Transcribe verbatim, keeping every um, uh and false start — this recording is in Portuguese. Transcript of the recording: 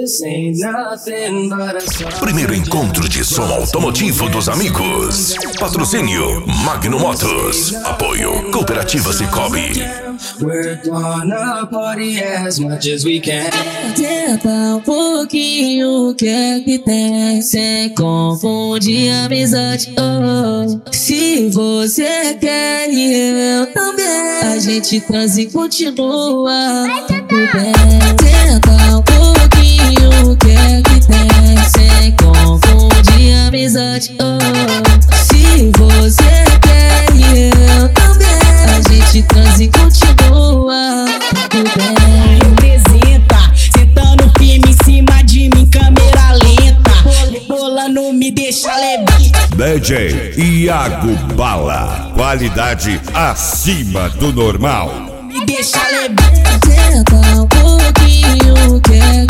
Primeiro encontro de som automotivo dos amigos. Patrocínio Magno Motos. Apoio Cooperativa Cicobi. Tenta um pouquinho o que é que tem, sem confundir amizade. Oh, se você quer e eu também, a gente transa e continua tudo bem. Tenta um pouquinho o que é que tem, sem confundir amizade. Oh, se você quer e eu também, a gente transa e continua tudo bem. Representa, sentando firme em cima de mim, câmera lenta, bolando me deixa leve. D J Iago Bala, qualidade acima do normal. Me deixa leve. Tenta um pouquinho, quer